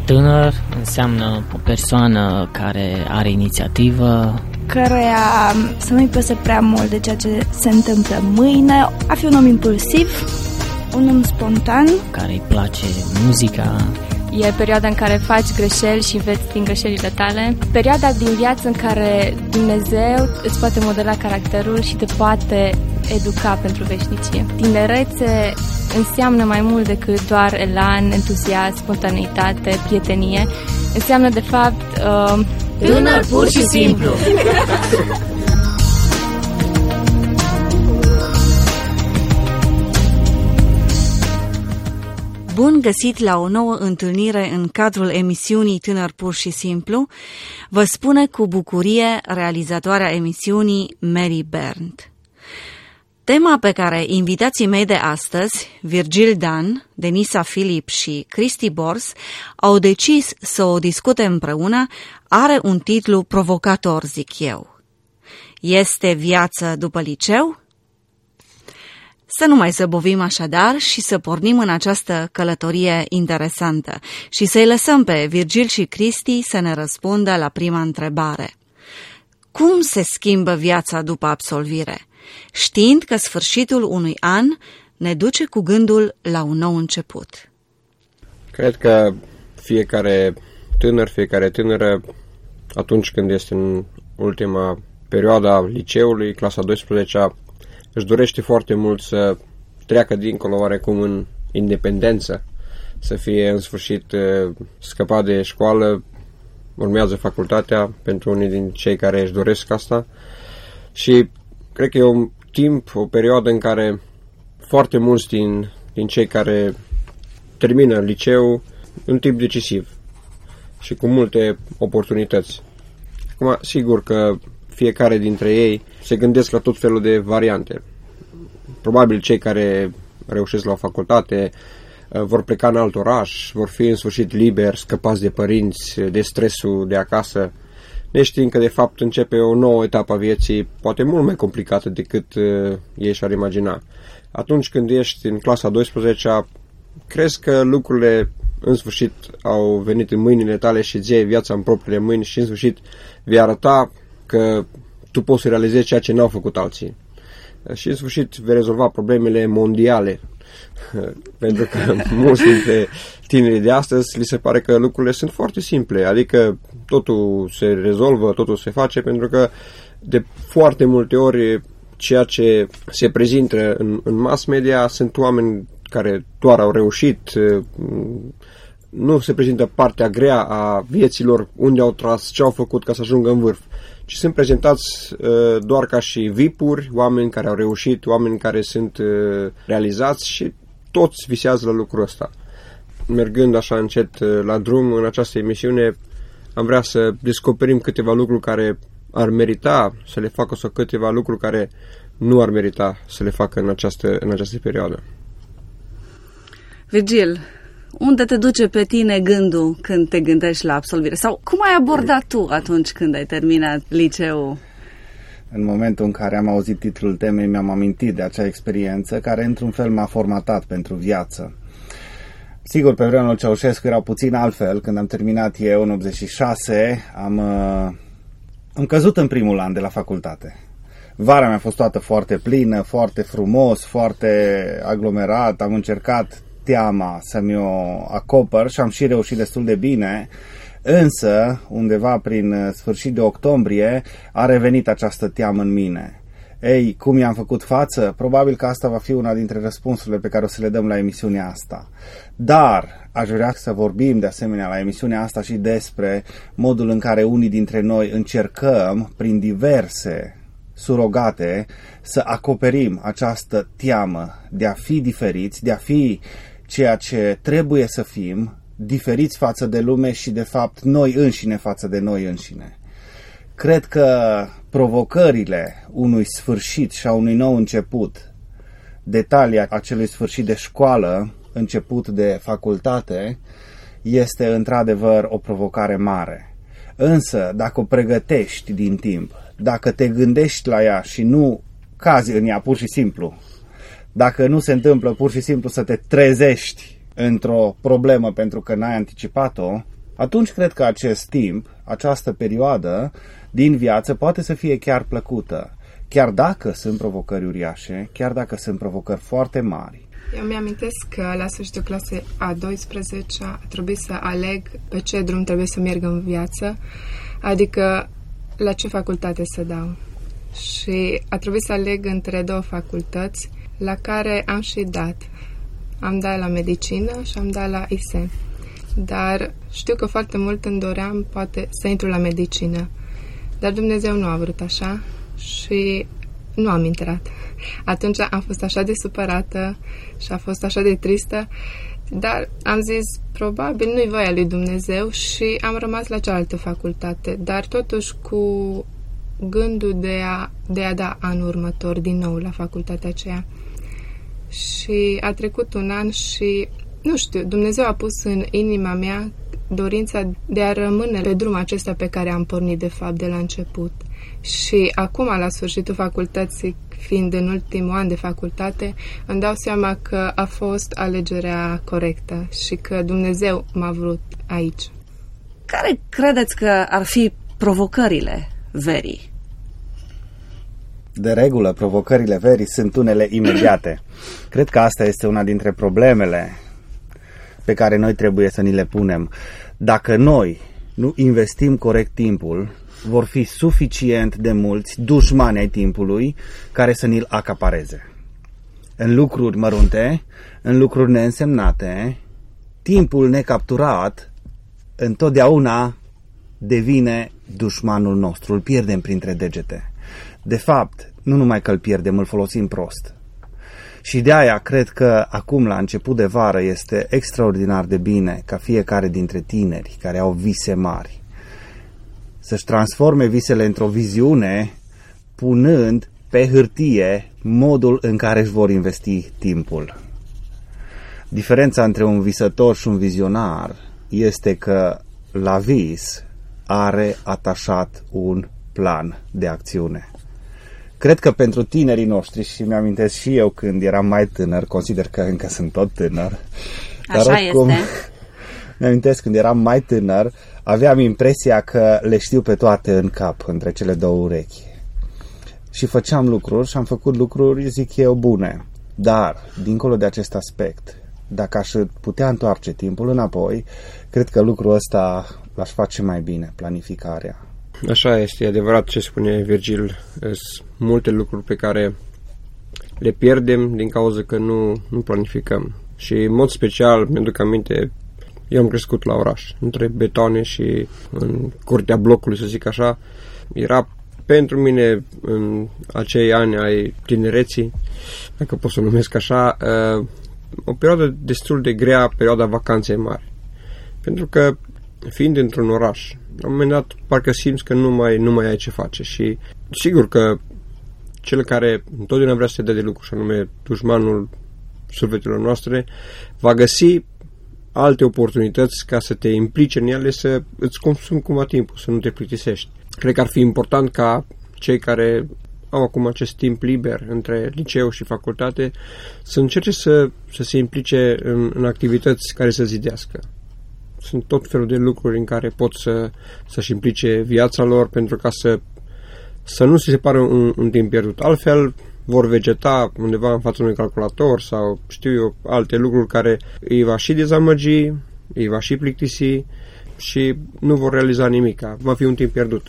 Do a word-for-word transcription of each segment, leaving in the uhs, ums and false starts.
Tânăr înseamnă o persoană care are inițiativă, căreia să nu-i pese prea mult de ceea ce se întâmplă mâine, a fi un om impulsiv, un om spontan, care îi place muzica. E perioada în care faci greșeli și înveți din greșelile tale. Perioada din viață în care Dumnezeu îți poate modela caracterul și te poate educa pentru veșnicie. Tinerețe înseamnă mai mult decât doar elan, entuziasm, spontaneitate, prietenie. Înseamnă, de fapt, uh, tânăr pur și simplu. Bun găsit la o nouă întâlnire în cadrul emisiunii Tânăr pur și simplu, vă spune cu bucurie realizatoarea emisiunii Mary Bernd. Tema pe care invitații mei de astăzi, Virgil Dan, Denisa Filip și Cristi Bors, au decis să o discute împreună, are un titlu provocator, zic eu. Este viață după liceu? Să nu mai zăbovim așadar și să pornim în această călătorie interesantă și să-i lăsăm pe Virgil și Cristi să ne răspundă la prima întrebare. Cum se schimbă viața după absolvire, știind că sfârșitul unui an ne duce cu gândul la un nou început? Cred că fiecare tânăr, fiecare tânără, atunci când este în ultima perioadă a liceului, clasa a douăsprezecea, își dorește foarte mult să treacă dincolo oarecum în independență, să fie în sfârșit scăpat de școală, urmează facultatea pentru unii din cei care își doresc asta și cred că e un timp, o perioadă în care foarte mulți din, din cei care termină liceu, un timp decisiv și cu multe oportunități. Acum, sigur că fiecare dintre ei se gândesc la tot felul de variante. Probabil cei care reușesc la o facultate vor pleca în alt oraș, vor fi în sfârșit liberi, scăpați de părinți, de stresul de acasă, neștiind că de fapt începe o nouă etapă a vieții, poate mult mai complicată decât ei și-ar imagina. Atunci când ești în clasa a douăsprezecea, crezi că lucrurile în sfârșit au venit în mâinile tale și îți iei viața în propriile mâini și în sfârșit vei arăta că tu poți să realizezi ceea ce n-au făcut alții. Și în sfârșit vei rezolva problemele mondiale. Pentru că mulți dintre tinerii de astăzi li se pare că lucrurile sunt foarte simple, adică totul se rezolvă, totul se face, pentru că de foarte multe ori ceea ce se prezintă în, în mass media sunt oameni care doar au reușit, nu se prezintă partea grea a vieților, unde au tras, ce au făcut ca să ajungă în vârf, ci sunt prezentați uh, doar ca și V I P-uri, oameni care au reușit, oameni care sunt uh, realizați și toți visează la lucrul ăsta. Mergând așa încet uh, la drum în această emisiune, am vrea să descoperim câteva lucruri care ar merita să le facă sau câteva lucruri care nu ar merita să le facă în această, în această perioadă. Virgil, unde te duce pe tine gândul când te gândești la absolvire? Sau cum ai abordat tu atunci când ai terminat liceul? În momentul în care am auzit titlul temei, mi-am amintit de acea experiență care într-un fel m-a formatat pentru viață. Sigur, pe vremea lui Ceaușescu era puțin altfel. Când am terminat eu în optzeci și șase, am, am căzut în primul an de la facultate. Vara mea a fost toată foarte plină, foarte frumos, foarte aglomerat. Am încercat teama să-mi o acopăr și am și reușit destul de bine, însă undeva prin sfârșit de octombrie a revenit această teamă în mine. Ei, cum i-am făcut față? Probabil că asta va fi una dintre răspunsurile pe care o să le dăm la emisiunea asta. Dar aș vrea să vorbim de asemenea la emisiunea asta și despre modul în care unii dintre noi încercăm prin diverse surogate să acoperim această teamă de a fi diferiți, de a fi ceea ce trebuie să fim, diferiți față de lume și de fapt noi înșine față de noi înșine. Cred că provocările unui sfârșit și a unui nou început, detalia acelui sfârșit de școală, început de facultate, este într-adevăr o provocare mare. Însă, dacă o pregătești din timp, dacă te gândești la ea și nu cazi în ea pur și simplu, dacă nu se întâmplă pur și simplu să te trezești într-o problemă pentru că n-ai anticipat-o, atunci cred că acest timp, această perioadă din viață poate să fie chiar plăcută, chiar dacă sunt provocări uriașe, chiar dacă sunt provocări foarte mari. Eu mi-amintesc că la sfârșitul clasei a douăsprezecea a trebuit să aleg pe ce drum trebuie să merg în viață, adică la ce facultate să dau. Și a trebuit să aleg între două facultăți la care am și dat. Am dat la medicină și am dat la I S E. Dar știu că foarte mult îmi doream poate să intru la medicină. Dar Dumnezeu nu a vrut așa și nu am intrat. Atunci am fost așa de supărată și a fost așa de tristă, dar am zis, probabil nu-i voia lui Dumnezeu și am rămas la cealaltă facultate, dar totuși cu gândul de a, de a da anul următor din nou la facultatea aceea. Și a trecut un an și, nu știu, Dumnezeu a pus în inima mea dorința de a rămâne pe drumul acesta pe care am pornit de fapt de la început. Și acum, la sfârșitul facultății, fiind în ultimul an de facultate, îmi dau seama că a fost alegerea corectă și că Dumnezeu m-a vrut aici. Care credeți că ar fi provocările verii? De regulă, provocările verii sunt unele imediate. Cred că asta este una dintre problemele pe care noi trebuie să ni le punem. Dacă noi nu investim corect timpul, vor fi suficient de mulți dușmani ai timpului care să ni-l acapareze. În lucruri mărunte, în lucruri neînsemnate, timpul necapturat întotdeauna devine dușmanul nostru, îl pierdem printre degete. De fapt, nu numai că îl pierdem, îl folosim prost. Și de aia cred că acum, la început de vară, este extraordinar de bine ca fiecare dintre tineri care au vise mari să-și transforme visele într-o viziune, punând pe hârtie modul în care își vor investi timpul. Diferența între un visător și un vizionar este că la vis are atașat un plan de acțiune. Cred că pentru tinerii noștri, și mi-amintesc și eu când eram mai tânăr, consider că încă sunt tot tânăr. Așa dar oricum, este. mi-amintesc când eram mai tânăr, aveam impresia că le știu pe toate în cap, între cele două urechi. Și făceam lucruri și am făcut lucruri, zic eu, bune. Dar, dincolo de acest aspect, dacă aș putea întoarce timpul înapoi, cred că lucrul ăsta l-aș face mai bine, planificarea. Așa este, e adevărat ce spune Virgil. Sunt multe lucruri pe care le pierdem din cauza că nu, nu planificăm. Și în mod special, mi-aduc aminte, eu am crescut la oraș, între betoane și în curtea blocului, să zic așa. Era pentru mine, în acei ani ai tinereții, dacă pot să o numesc așa, o perioadă destul de grea, perioada vacanței mari. Pentru că, fiind într-un oraș, la un moment dat parcă simți că nu mai, nu mai ai ce face și sigur că cel care întotdeauna vrea să te dea de lucru, și anume dușmanul sufletelor noastre, va găsi alte oportunități ca să te implici în ele, să îți consumi cumva timpul, să nu te plictisești. Cred că ar fi important ca cei care au acum acest timp liber între liceu și facultate să încerce să, să se implice în, în activități care să zidească. Sunt tot felul de lucruri în care pot să, să-și implice viața lor pentru ca să, să nu se separă un, un timp pierdut. Altfel vor vegeta undeva în fața unui calculator sau știu eu alte lucruri care îi va și dezamăgi, îi va și plictisi și nu vor realiza nimic. Va fi un timp pierdut.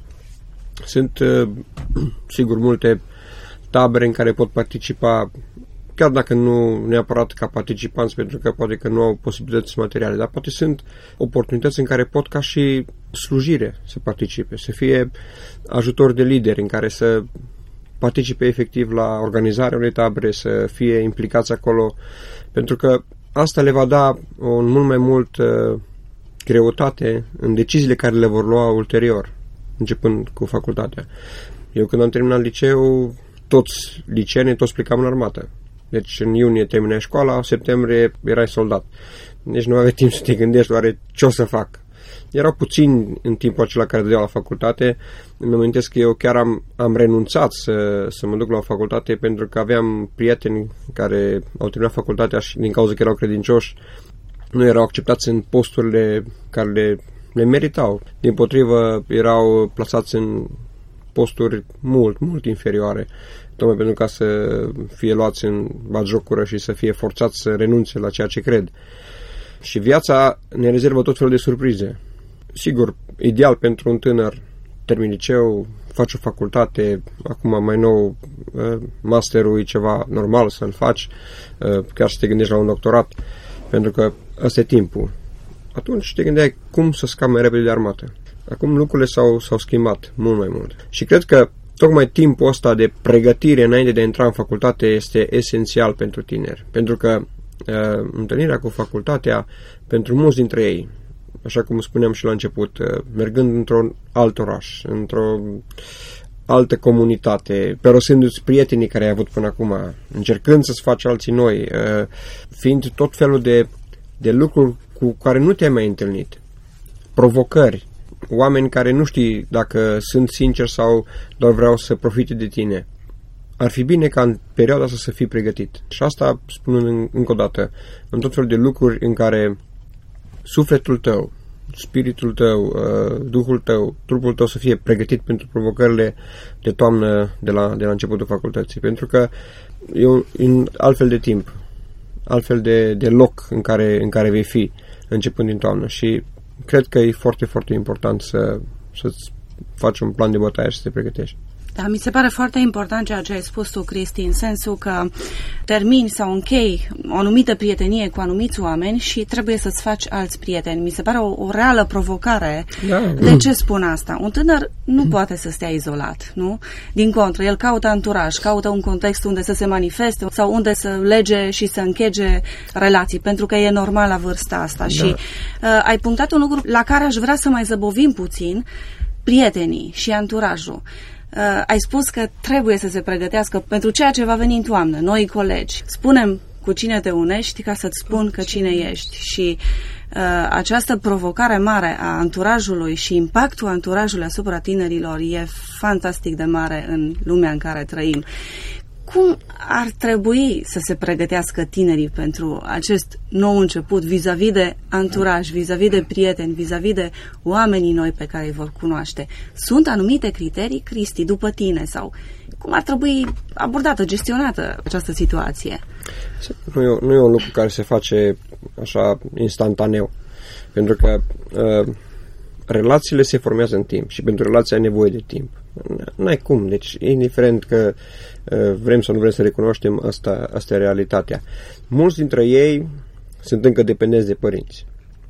Sunt sigur multe tabere în care pot participa, chiar dacă nu neapărat ca participanți, pentru că poate că nu au posibilități materiale, dar poate sunt oportunități în care pot ca și slujire să participe, să fie ajutor de lideri în care să participe efectiv la organizarea unei tabere, să fie implicați acolo, pentru că asta le va da un mult mai mult uh, greutate în deciziile care le vor lua ulterior, începând cu facultatea. Eu când am terminat liceu, toți liceenii, toți plecam în armată. Deci în iunie terminai școala, în septembrie erai soldat. Deci nu aveai timp să te gândești oare ce o să fac. Erau puțini în timpul acela care dădeau la facultate. Îmi amintesc că eu chiar am, am renunțat să, să mă duc la o facultate pentru că aveam prieteni care au terminat facultatea și din cauza că erau credincioși nu erau acceptați în posturile care le, le meritau. Dimpotrivă, erau plasați în posturi mult, mult inferioare, tocmai pentru ca să fie luați în batjocură și să fie forțați să renunțe la ceea ce cred. Și viața ne rezervă tot felul de surprize. Sigur, ideal pentru un tânăr, termin liceu, faci o facultate, acum mai nou masterul e ceva normal să-l faci, chiar să te gândești la un doctorat, pentru că ăsta e timpul. Atunci te gândeai cum să scapi mai repede de armată. Acum lucrurile s-au, s-au schimbat mult mai mult. Și cred că tocmai timpul ăsta de pregătire înainte de a intra în facultate este esențial pentru tineri. Pentru că uh, întâlnirea cu facultatea, pentru mulți dintre ei, așa cum spuneam și la început, uh, mergând într-un alt oraș, într-o altă comunitate, perosându-ți prietenii care ai avut până acum, încercând să-ți faci alții noi, uh, fiind tot felul de, de lucruri cu care nu te-ai mai întâlnit, provocări, oameni care nu știi dacă sunt sinceri sau doar vreau să profite de tine. Ar fi bine ca în perioada asta să fii pregătit. Și asta spun încă o dată, în tot felul de lucruri în care sufletul tău, spiritul tău, duhul tău, trupul tău să fie pregătit pentru provocările de toamnă de la, de la începutul facultății. Pentru că e un, un altfel de timp, altfel de, de loc în care, în care vei fi începând din toamnă și cred că e foarte, foarte important să, să-ți faci un plan de bătaie și să te pregătești. Da, mi se pare foarte important ceea ce ai spus tu, Cristi, în sensul că termini sau închei o anumită prietenie cu anumiți oameni și trebuie să-ți faci alți prieteni. Mi se pare o, o reală provocare. Da. De ce spun asta? Un tânăr nu poate să stea izolat, nu? Din contră, el caută anturaj, caută un context unde să se manifeste sau unde să lege și să închege relații, pentru că e normal la vârsta asta. Da. Și uh, ai punctat un lucru la care aș vrea să mai zăbovim puțin, prietenii și anturajul. Uh, ai spus că trebuie să se pregătească pentru ceea ce va veni în toamnă, noi colegi. Spunem cu cine te unești ca să-ți spun că cine ești. Și uh, această provocare mare a anturajului și impactul anturajului asupra tinerilor e fantastic de mare în lumea în care trăim. Cum ar trebui să se pregătească tinerii pentru acest nou început vis-a-vis de anturaj, vis-a-vis de prieteni, vis-a-vis de oamenii noi pe care îi vor cunoaște? Sunt anumite criterii, Cristi, după tine? Sau cum ar trebui abordată, gestionată această situație? Nu e, nu e un lucru care se face așa instantaneu. Pentru că uh, relațiile se formează în timp și pentru relații ai nevoie de timp. N-ai cum, deci indiferent că uh, vrem sau nu vrem să recunoaștem, asta, asta e realitatea. Mulți dintre ei sunt încă dependenți de părinți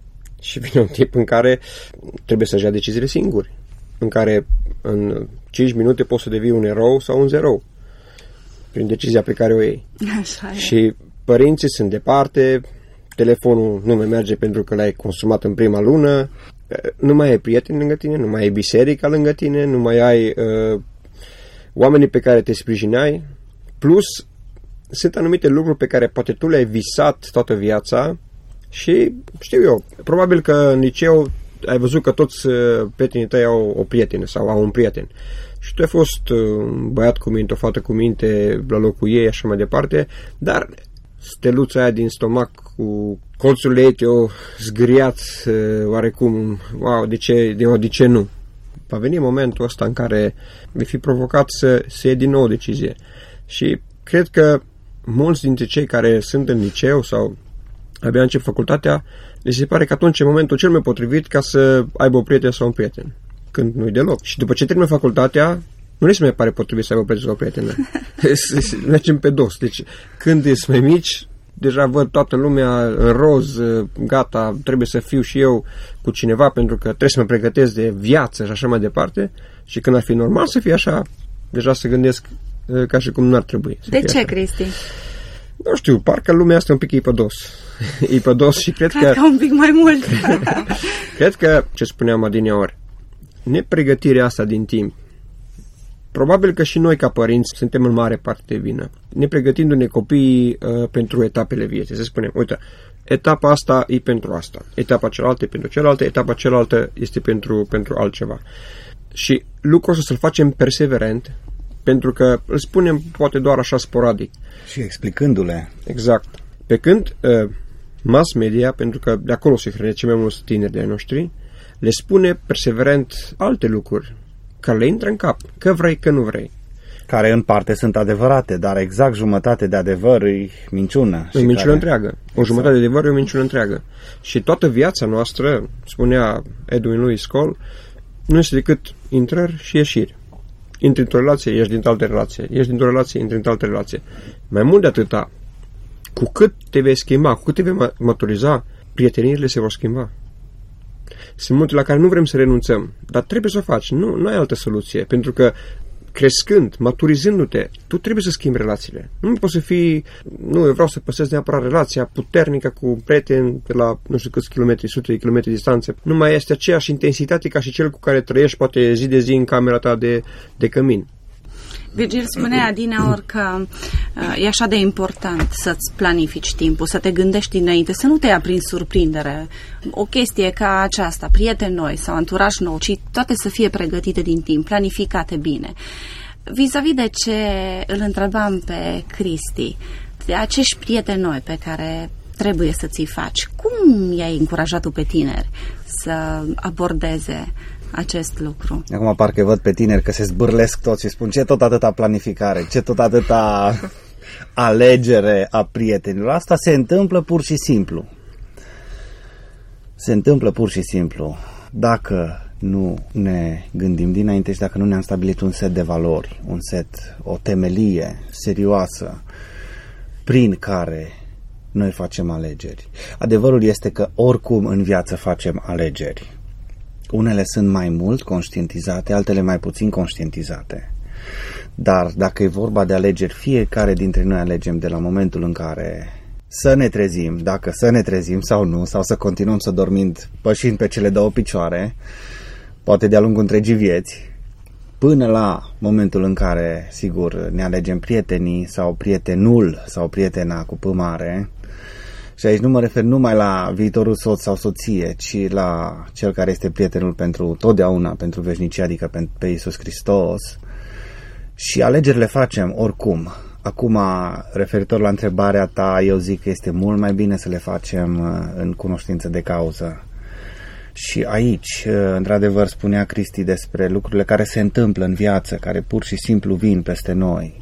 și vine un timp în care trebuie să-și ia deciziile singuri, în care în cinci minute poți să devii un erou sau un zerou prin decizia pe care o iei. Așa e. Și părinții sunt departe, telefonul nu mai merge pentru că l-ai consumat în prima lună, nu mai ai prieteni lângă tine, nu mai ai biserica lângă tine, nu mai ai uh, oamenii pe care te sprijineai, plus sunt anumite lucruri pe care poate tu le-ai visat toată viața și știu eu, probabil că în liceu ai văzut că toți uh, prietenii tăi au o prietenă sau au un prieten și tu ai fost uh, un băiat cu minte, o fată cu minte la locul ei, așa mai departe, dar steluța aia din stomac cu colțul ei te-o zgâriat oarecum, wow, de ce, de, de ce nu? Va veni momentul ăsta în care vei fi provocat să, să iei din nou o decizie. Și cred că mulți dintre cei care sunt în liceu sau abia încep facultatea, le se pare că atunci e momentul cel mai potrivit ca să aibă o prietenă sau un prieten. Când nu-i deloc. Și după ce termină facultatea, nu le se mai pare potrivit să aibă o prietenă sau o prietenă. Mergem pe dos. Deci când sunt mai mici, deja văd toată lumea în roz, gata, trebuie să fiu și eu cu cineva pentru că trebuie să mă pregătesc de viață și așa mai departe. Și când ar fi normal să fie așa, deja se gândesc ca și cum n-ar trebui. De ce, așa. Cristi? Nu știu, parcă lumea asta e un pic ipădos. Ipădos și cred, cred că... că un pic mai mult. Cred că, ce spuneam adineori, nepregătirea asta din timp, probabil că și noi ca părinți suntem în mare parte de vină. Ne pregătindu-ne copiii uh, pentru etapele vieții. Să spunem, uite, etapa asta e pentru asta, etapa cealaltă e pentru cealaltă, etapa cealaltă este pentru, pentru altceva. Și lucrul ăsta să-l facem perseverent, pentru că îl spunem poate doar așa sporadic. Și explicându-le. Exact. Pe când uh, mass media, pentru că de acolo se hrănește cei mai mulți tineri de ai noștri, le spune perseverent alte lucruri care le intră în cap, că vrei, că nu vrei. Care în parte sunt adevărate, dar exact jumătate de adevăr e minciună. E minciună care... întreagă. O jumătate de adevăr e o minciună întreagă. Și toată viața noastră, spunea Edwin Lewis Cole, nu este decât intrări și ieșiri. Intri într-o relație, ieși dintr-o altă relație. Ieși dintr-o relație, intri într-o altă relație. Mai mult de atâta, cu cât te vei schimba, cu cât te vei maturiza, prieteniile se vor schimba. Sunt multe la care nu vrem să renunțăm, dar trebuie să o faci. Nu, nu ai altă soluție, pentru că crescând, maturizându-te, tu trebuie să schimbi relațiile. Nu poți să fii, nu, eu vreau să păstrez neapărat relația puternică cu un prieten de la nu știu câți kilometri, sute de kilometri distanță. Nu mai este aceeași intensitate ca și cel cu care trăiești poate zi de zi în camera ta de, de cămin. Virgil spunea adineaori că uh, e așa de important să-ți planifici timpul, să te gândești dinainte, să nu te ia prin surprindere. O chestie ca aceasta, prieteni noi sau anturaj nou, ci toate să fie pregătite din timp, planificate bine. Vis-a-vis de ce îl întrebam pe Cristi, de acești prieteni noi pe care trebuie să ți-i faci, cum i-ai încurajat tu pe tineri să abordeze acest lucru? Acum parcă văd pe tineri că se zbârlesc toți și spun ce tot atâta planificare, ce tot atâta alegere a prietenilor. Asta se întâmplă pur și simplu. Se întâmplă pur și simplu. Dacă nu ne gândim dinainte și dacă nu ne-am stabilit un set de valori, un set, o temelie serioasă prin care noi facem alegeri. Adevărul este că oricum în viață facem alegeri. Unele sunt mai mult conștientizate, altele mai puțin conștientizate. Dar dacă e vorba de alegeri, fiecare dintre noi alegem de la momentul în care să ne trezim, dacă să ne trezim sau nu, sau să continuăm să dormim pășind pe cele două picioare, poate de-a lungul întregii vieți, până la momentul în care, sigur, ne alegem prietenii sau prietenul sau prietena cu P mare. Și aici nu mă refer numai la viitorul soț sau soție, ci la cel care este prietenul pentru totdeauna, pentru veșnicie, adică pe Iisus Hristos. Și alegerile facem oricum. Acum, referitor la întrebarea ta, eu zic că este mult mai bine să le facem în cunoștință de cauză. Și aici, într-adevăr, spunea Cristi despre lucrurile care se întâmplă în viață, care pur și simplu vin peste noi.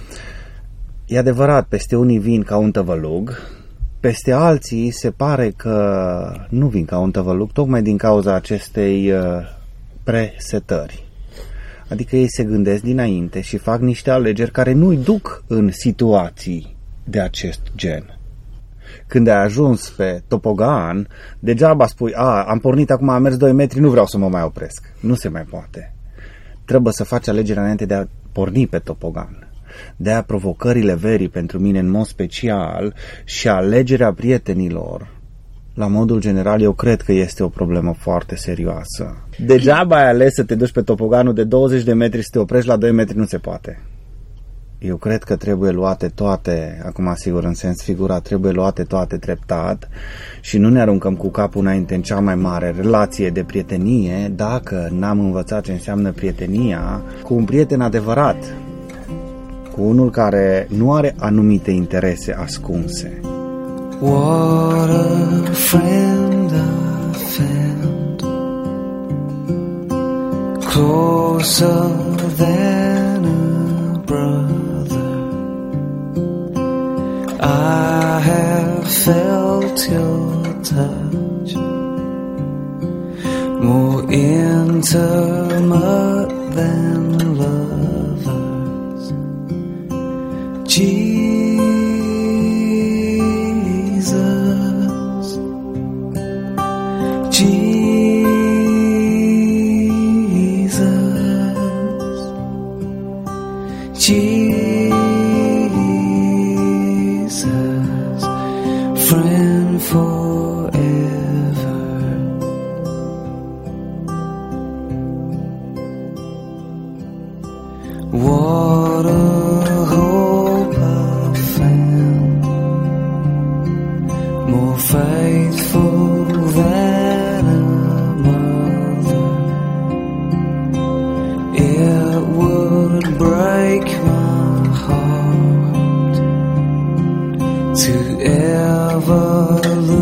E adevărat, peste unii vin ca un tăvălug, peste alții se pare că nu vin ca un tăvălug, tocmai din cauza acestei presetări. Adică ei se gândesc dinainte și fac niște alegeri care nu-i duc în situații de acest gen. Când ai ajuns pe topogan, degeaba spui, a, am pornit acum, am mers doi metri, nu vreau să mă mai opresc. Nu se mai poate. Trebuie să faci alegerea înainte de a porni pe topogan. De-aia provocările verii pentru mine în mod special și alegerea prietenilor, la modul general, eu cred că este o problemă foarte serioasă. Degeaba ai ales să te duci pe topoganul de douăzeci de metri, să te oprești la doi metri, nu se poate. Eu cred că trebuie luate toate, acum sigur în sens figurat, trebuie luate toate treptat și nu ne aruncăm cu capul înainte în cea mai mare relație de prietenie dacă n-am învățat ce înseamnă prietenia cu un prieten adevărat, cu unul care nu are anumite interese ascunse. What a friend I found, closer than a brother. I have felt your touch, more intimate than lovers. Jesus, Jesus, Jesus, friend forever. What a hope I found, more faithful than a mother. It would break my heart to ever lose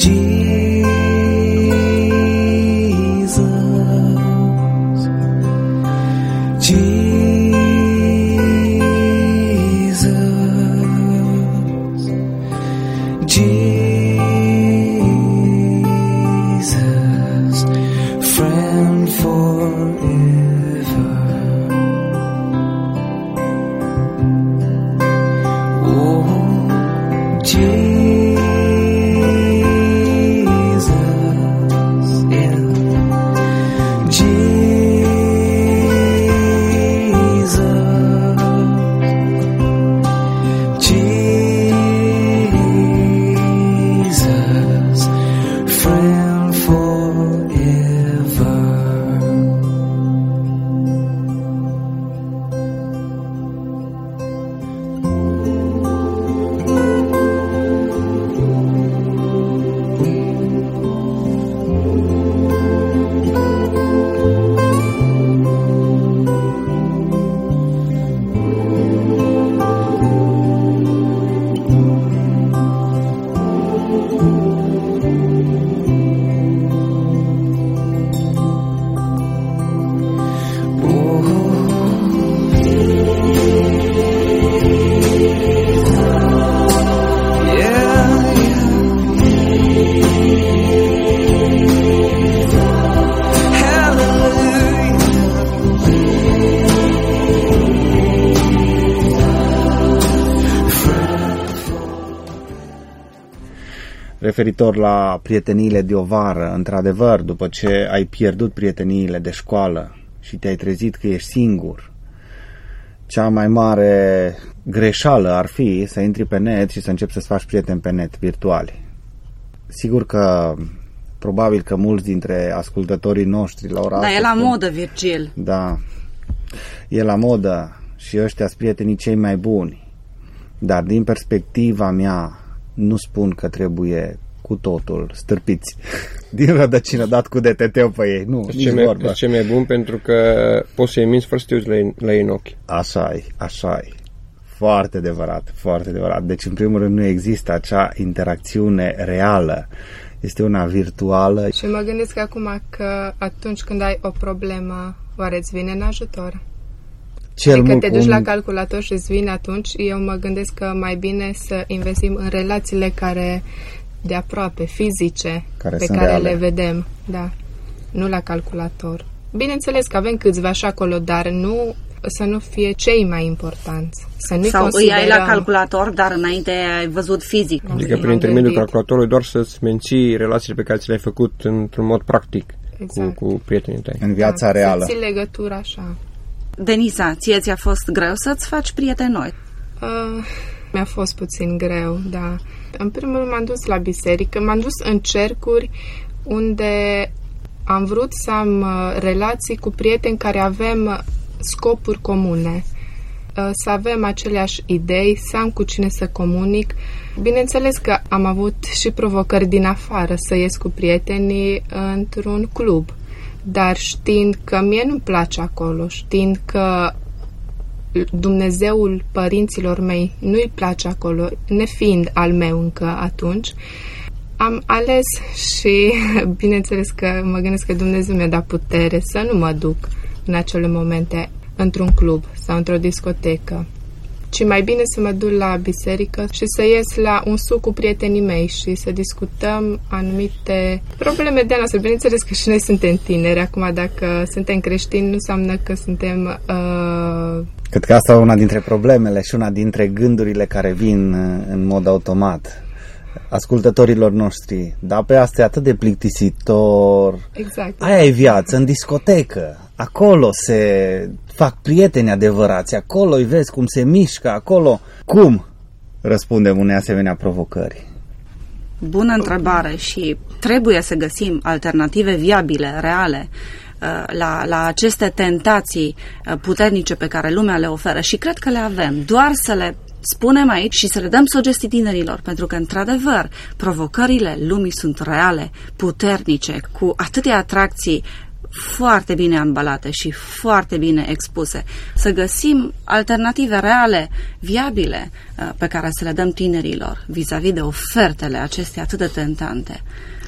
Referitor la prieteniile de o vară, într-adevăr, după ce ai pierdut prieteniile de școală și te-ai trezit că ești singur, cea mai mare greșeală ar fi să intri pe net și să începi să-ți faci prieteni pe net virtuali. Sigur că probabil că mulți dintre ascultătorii noștri la ora asta... Da, e la spun, modă, Virgil. Da, e la modă și ăștia sunt prietenii cei mai buni. Dar din perspectiva mea, nu spun că trebuie cu totul stârpiți din rădăcină, dat cu D T T-ul pe ei. Nu, nici vorba. E ce mai bun pentru că poți să-i minți fără să te uiți la ei, la ei în ochi. Așa-i, așa-i. Foarte adevărat, foarte adevărat. Deci, în primul rând, nu există acea interacțiune reală. Este una virtuală. Și mă gândesc acum că atunci când ai o problemă, oare îți vine în ajutor? Cel adică mult te duci un... la calculator și îți vine atunci. Eu mă gândesc că mai bine să investim în relațiile care de aproape, fizice, care pe care reale. Le vedem. Da. Nu la calculator. Bineînțeles că avem câțiva și acolo, dar nu să nu fie cei mai importanți. Să nu sau considerăm... îi ai la calculator, dar înainte ai văzut fizic. Adică prin intermediul calculatorului doar să-ți menții relațiile pe care ți le-ai făcut într-un mod practic exact. cu, cu prietenii tăi. În viața da, reală. Să ții legătura așa. Denisa, ție ți-a fost greu să-ți faci prieteni noi? Uh, mi-a fost puțin greu, da. În primul rând m-am dus la biserică, m-am dus în cercuri unde am vrut să am relații cu prieteni care avem scopuri comune, să avem aceleași idei, să am cu cine să comunic. Bineînțeles că am avut și provocări din afară, să ies cu prietenii într-un club, dar știind că mie nu-mi place acolo, știind că Dumnezeul părinților mei nu-i place acolo, nefiind al meu încă atunci, am ales și bineînțeles că mă gândesc că Dumnezeu mi-a dat putere să nu mă duc în acele momente într-un club sau într-o discotecă, ci mai bine să mă duc la biserică și să ies la un suc cu prietenii mei și să discutăm anumite probleme de noastre. Bineînțeles că și noi suntem tineri. Acum, dacă suntem creștini, nu înseamnă că suntem... Uh... Cred că asta e una dintre problemele și una dintre gândurile care vin în mod automat ascultătorilor noștri. Dar pe asta e atât de plictisitor. Exact. Aia e viață, în discotecă. Acolo se fac prieteni adevărați, acolo îi vezi cum se mișcă, acolo. Cum răspundem unei asemenea provocări? Bună întrebare și trebuie să găsim alternative viabile, reale, la, la aceste tentații puternice pe care lumea le oferă și cred că le avem. Doar să le spunem aici și să le dăm sugestii tinerilor, pentru că, într-adevăr, provocările lumii sunt reale, puternice, cu atâtea atracții foarte bine ambalate și foarte bine expuse, să găsim alternative reale, viabile, pe care să le dăm tinerilor vis-a-vis de ofertele acestea atât de tentante?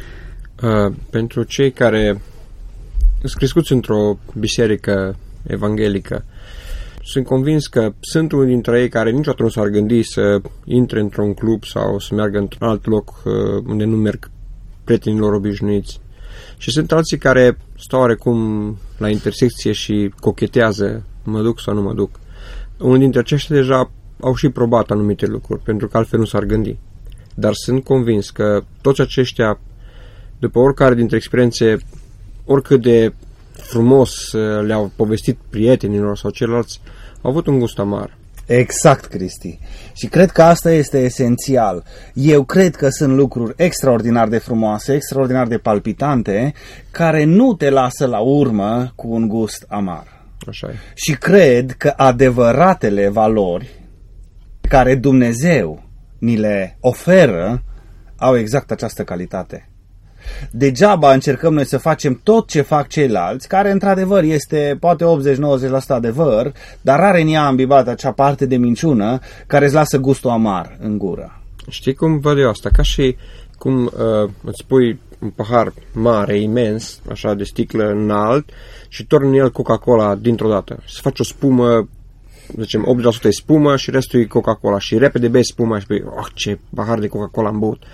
Uh, pentru cei care sunt crescuți într-o biserică evanghelică, sunt convins că sunt unii dintre ei care niciodată nu s-ar gândi să intre într-un club sau să meargă într-un alt loc uh, unde nu merg prietenilor obișnuiți. Și sunt alții care stau oarecum la intersecție și cochetează, mă duc sau nu mă duc. Unul dintre aceștia deja au și probat anumite lucruri, pentru că altfel nu s-ar gândi. Dar sunt convins că toți aceștia, după oricare dintre experiențe, oricât de frumos le-au povestit prietenilor sau ceilalți, au avut un gust amar. Exact, Cristi. Și cred că asta este esențial. Eu cred că sunt lucruri extraordinar de frumoase, extraordinar de palpitante, care nu te lasă la urmă cu un gust amar. Așa e. Și cred că adevăratele valori care Dumnezeu ni le oferă au exact această calitate. Degeaba încercăm noi să facem tot ce fac ceilalți, care într-adevăr este poate optzeci-nouăzeci la sută adevăr, dar are în ea ambibat acea parte de minciună care îți lasă gustul amar în gură. Știi cum văd eu asta? Ca și cum uh, îți pui un pahar mare, imens, așa de sticlă înalt și torni în el Coca-Cola dintr-o dată. Să faci o spumă, zicem optzeci la sută e spumă și restul e Coca-Cola și repede bei spuma și spui, oh, ce pahar de Coca-Cola am băut.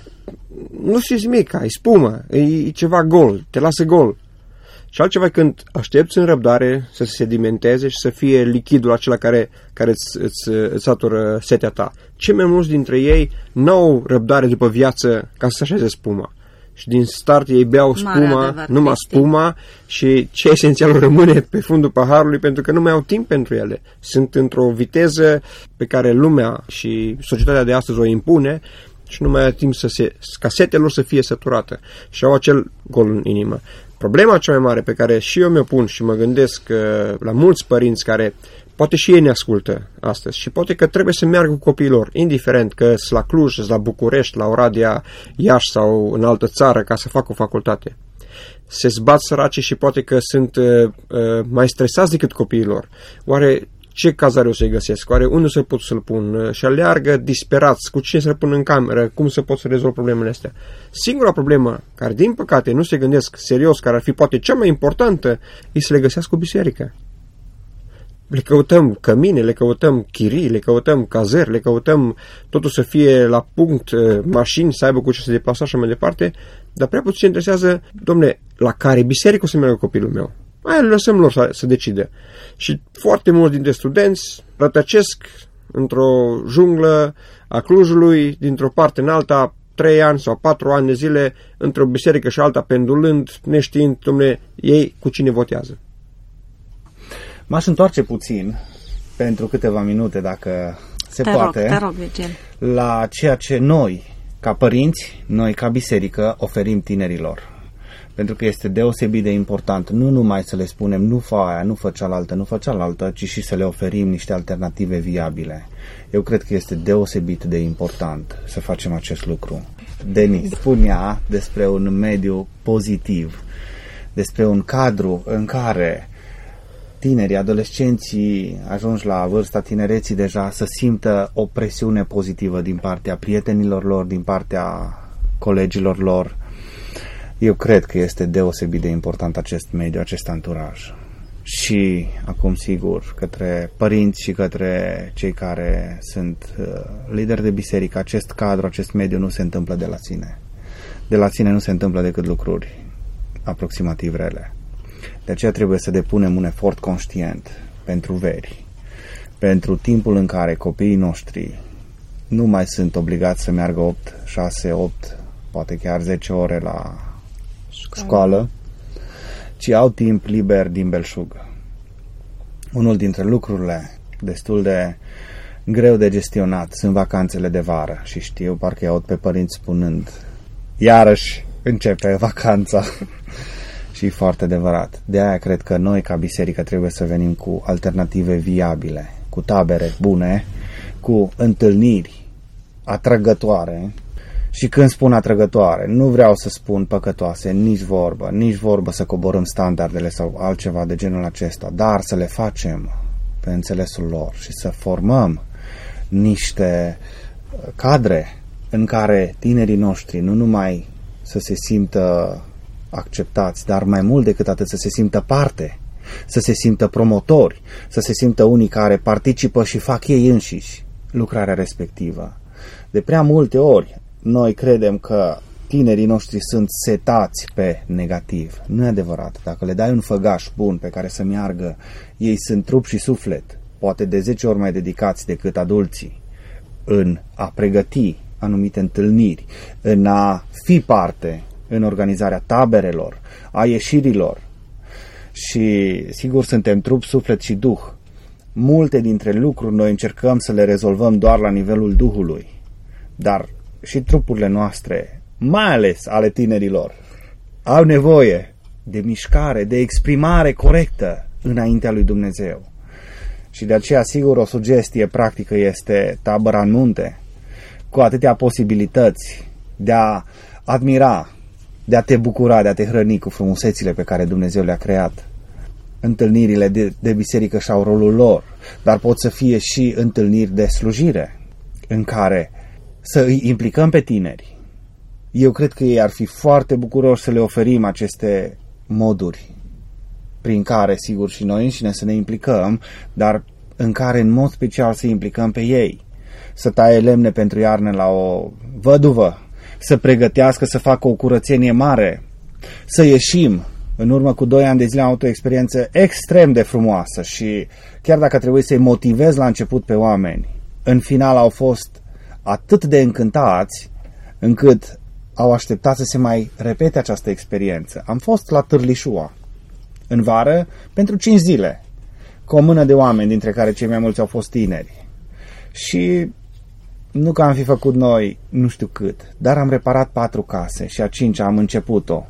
Nu simți mic, ai spumă, e, e ceva gol, te lasă gol. Și altceva când aștepți în răbdare să se sedimenteze și să fie lichidul acela care, care îți, îți, îți satură setea ta. Cei mai mulți dintre ei n-au răbdare după viață ca să așeze spuma. Și din start ei beau spuma, numai spuma și ce esențial rămâne pe fundul paharului pentru că nu mai au timp pentru ele. Sunt într-o viteză pe care lumea și societatea de astăzi o impune și nu mai au timp să se, ca setea lor să fie săturată și au acel gol în inimă. Problema cea mai mare pe care și eu mi-o pun și mă gândesc uh, la mulți părinți care poate și ei ne ascultă astăzi și poate că trebuie să meargă cu copiilor, indiferent că sunt la Cluj, sunt la București, la Oradea, Iași sau în altă țară ca să facă o facultate. Se zbat săraci și poate că sunt uh, uh, mai stresați decât copiilor. Oare ce cazare o să-i găsesc? Oare unde să pot să-l pun? Și aleargă disperați cu cine să-l pun în cameră, cum să pot să rezolv problemele astea. Singura problemă care, din păcate, nu se gândesc serios, care ar fi poate cea mai importantă, e să le găsească o biserică. Le căutăm cămine, le căutăm chirii, le căutăm cazări, le căutăm totul să fie la punct, mașini, să aibă cu ce să deplasa și mai departe, dar prea puțin interesează, dom'le, la care biserică o să meargă copilul meu? Aia le lăsăm lor să, să decide. Și foarte mulți dintre studenți rătăcesc într-o junglă a Clujului, dintr-o parte în alta, trei ani sau patru ani de zile, într-o biserică și alta, pendulând, neștiind, dom'le, ei cu cine votează. M-aș întoarce puțin, pentru câteva minute, dacă se te poate, rog, te rog, Virgil, la ceea ce noi, ca părinți, noi, ca biserică, oferim tinerilor. Pentru că este deosebit de important nu numai să le spunem nu fă aia, nu fă cealaltă, nu fă cealaltă, ci și să le oferim niște alternative viabile. Eu cred că este deosebit de important să facem acest lucru. Denis spunea despre un mediu pozitiv, despre un cadru în care tinerii, adolescenții ajungi la vârsta tinereții deja să simtă o presiune pozitivă din partea prietenilor lor, din partea colegilor lor. Eu cred că este deosebit de important acest mediu, acest anturaj. Și acum, sigur, către părinți și către cei care sunt uh, lideri de biserică, acest cadru, acest mediu nu se întâmplă de la sine. De la sine nu se întâmplă decât lucruri aproximativ rele. De aceea trebuie să depunem un efort conștient pentru veri, pentru timpul în care copiii noștri nu mai sunt obligați să meargă opt, șase, opt, poate chiar zece ore la școală, ci au timp liber din belșug. Unul dintre lucrurile destul de greu de gestionat sunt vacanțele de vară și știu, parcă i-aud pe părinți spunând iarăși începe vacanța și e foarte adevărat. De aia cred că noi ca biserică trebuie să venim cu alternative viabile, cu tabere bune, cu întâlniri atrăgătoare Și când spun atrăgătoare, nu vreau să spun păcătoase, nici vorbă, nici vorbă să coborâm standardele sau altceva de genul acesta, dar să le facem pe înțelesul lor și să formăm niște cadre în care tinerii noștri nu numai să se simtă acceptați, dar mai mult decât atât să se simtă parte, să se simtă promotori, să se simtă unii care participă și fac ei înșiși lucrarea respectivă. De prea multe ori noi credem că tinerii noștri sunt setați pe negativ. Nu e adevărat. Dacă le dai un făgaș bun pe care să meargă, ei sunt trup și suflet, poate de zece ori mai dedicați decât adulții, în a pregăti anumite întâlniri, în a fi parte în organizarea taberelor, a ieșirilor. Și sigur suntem trup, suflet și duh. Multe dintre lucruri noi încercăm să le rezolvăm doar la nivelul Duhului, dar și trupurile noastre, mai ales ale tinerilor, au nevoie de mișcare, de exprimare corectă înaintea lui Dumnezeu. Și de aceea, sigur, o sugestie practică este tabăra în munte, cu atâtea posibilități de a admira, de a te bucura, de a te hrăni cu frumusețile pe care Dumnezeu le-a creat. Întâlnirile de, de biserică și-au rolul lor, dar pot să fie și întâlniri de slujire, în care să îi implicăm pe tineri. Eu cred că ei ar fi foarte bucuroși să le oferim aceste moduri prin care, sigur, și noi înșine să ne implicăm, dar în care, în mod special, să implicăm pe ei. Să taie lemne pentru iarnă la o văduvă, să pregătească să facă o curățenie mare, să ieșim. În urmă cu doi ani de zile am avut o experiență extrem de frumoasă și chiar dacă trebuie să-i motivez la început pe oameni, în final au fost atât de încântați încât au așteptat să se mai repete această experiență. Am fost la Târlișua în vară pentru cinci zile, cu o mână de oameni, dintre care cei mai mulți au fost tineri. Și nu că am fi făcut noi nu știu cât, dar am reparat patru case și a cincea am început-o.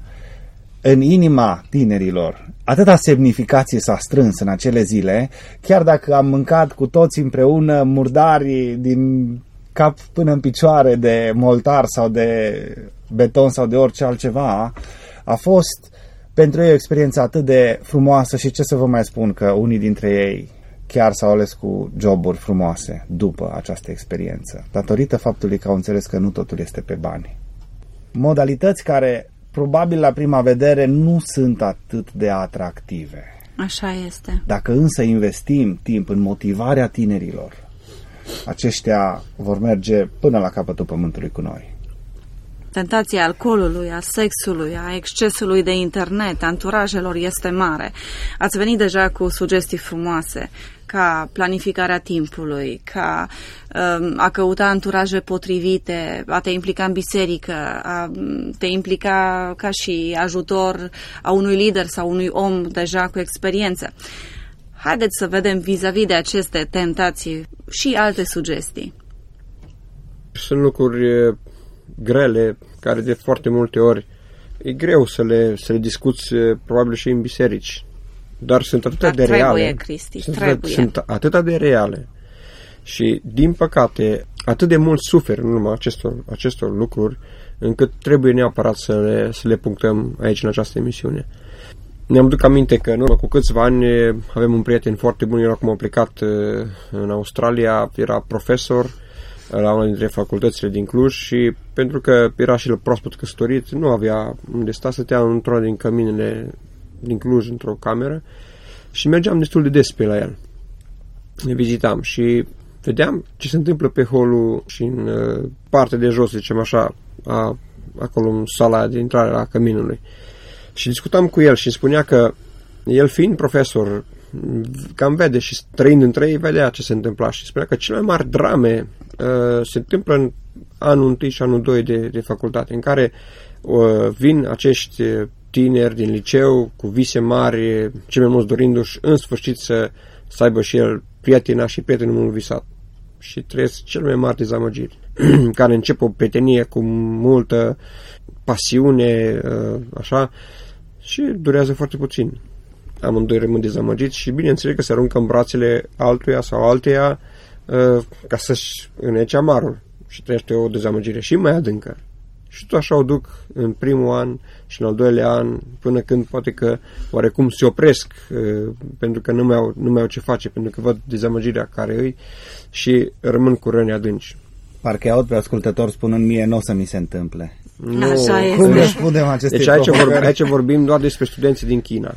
În inima tinerilor, atâta semnificație s-a strâns în acele zile, chiar dacă am mâncat cu toți împreună murdari din cap până în picioare de moltar sau de beton sau de orice altceva, a fost pentru ei o experiență atât de frumoasă și ce să vă mai spun că unii dintre ei chiar s-au ales cu joburi frumoase după această experiență, datorită faptului că au înțeles că nu totul este pe bani. Modalități care probabil la prima vedere nu sunt atât de atractive. Așa este. Dacă însă investim timp în motivarea tinerilor, aceștia vor merge până la capătul pământului cu noi. Tentația alcoolului, a sexului, a excesului de internet, a anturajelor este mare. Ați venit deja cu sugestii frumoase, ca planificarea timpului, ca um, a căuta anturaje potrivite, a te implica în biserică, a te implica ca și ajutor a unui lider sau unui om deja cu experiență. Haideți să vedem vis-a-vis de aceste tentații și alte sugestii. Sunt lucruri grele, care de foarte multe ori e greu să le, să le discuți, probabil și în biserici, dar sunt atât de trebuie, reale. Cristi, sunt, trebuie. sunt atât de reale și, din păcate, atât de mult sufer în urma acestor, acestor lucruri, încât trebuie neapărat să le, să le punctăm aici în această emisiune. Ne-am duc aminte că în urmă cu câțiva ani avem un prieten foarte bun, el acum a plecat în Australia, era profesor la una dintre facultățile din Cluj și pentru că era și el proaspăt căsătorit, nu avea unde sta, stătea într-una din căminele din Cluj, într-o cameră și mergeam destul de des pe la el. Ne vizitam și vedeam ce se întâmplă pe holul și în partea de jos, zicem așa, a, acolo în sala de intrare a căminului. Și discutam cu el și îmi spunea că el, fiind profesor, cam vede și trăind între ei, vedea ce se întâmpla și spunea că cele mai mari drame uh, se întâmplă în anul întâi și anul doi de, de facultate, în care uh, vin acești tineri din liceu cu vise mari, cei mai mulți dorindu-și în sfârșit să, să aibă și el prietena și prietenul mult visat. Și trăiesc cel mai mari dezamăgiri, care încep o prietenie cu multă pasiune, uh, așa, și durează foarte puțin. Amândoi rămân dezamăgiți și bineînțeles că se aruncă în brațele altuia sau alteia uh, ca să-și înnece amarul. și trăiește o dezamăgire și mai adâncă. Și tot așa o duc în primul an și în al doilea an, până când poate că oarecum se opresc, pentru că nu mai au, nu mai au ce face, pentru că văd dezamăgirea care îi și rămân cu răni adânci. Parcă aud pe ascultător spunând mie nu o să mi se întâmple. Nu, așa este. Cum răspundem aceste Deci aici, vorb, aici vorbim doar despre studenții din China.